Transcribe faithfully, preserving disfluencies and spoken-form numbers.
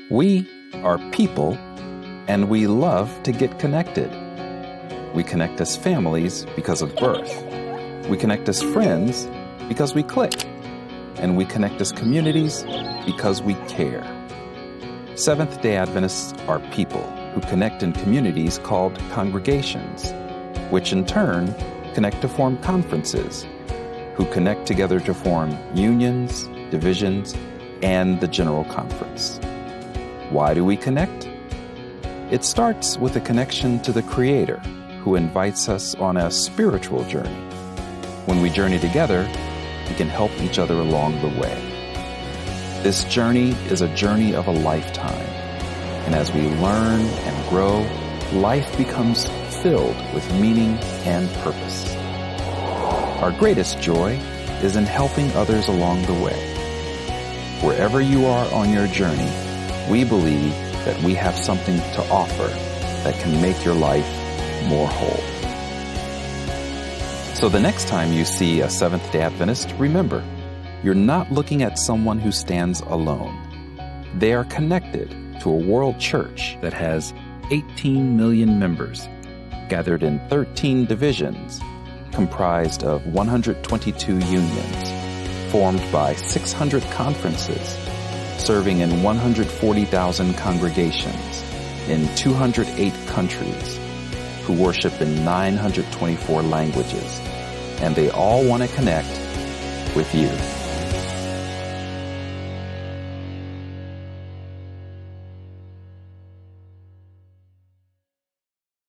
We are people, and we love to get connected. We connect as families because of birth. We connect as friends because we click. And we connect as communities because we care. Seventh-day Adventists are people who connect in communities called congregations, which in turn connect to form conferences, who connect together to form unions, divisions, and the General Conference. Why do we connect? It starts with a connection to the Creator, who invites us on a spiritual journey. When we journey together, we can help each other along the way. This journey is a journey of a lifetime, and as we learn and grow, life becomes filled with meaning and purpose. Our greatest joy is in helping others along the way. Wherever you are on your journey, we believe that we have something to offer that can make your life more whole. So the next time you see a Seventh-day Adventist, remember, you're not looking at someone who stands alone. They are connected to a world church that has eighteen million members, gathered in thirteen divisions, comprised of one hundred twenty-two unions, formed by six hundred conferences, serving in one hundred forty thousand congregations in two hundred eight countries, who worship in nine hundred twenty-four languages, and they all want to connect with you.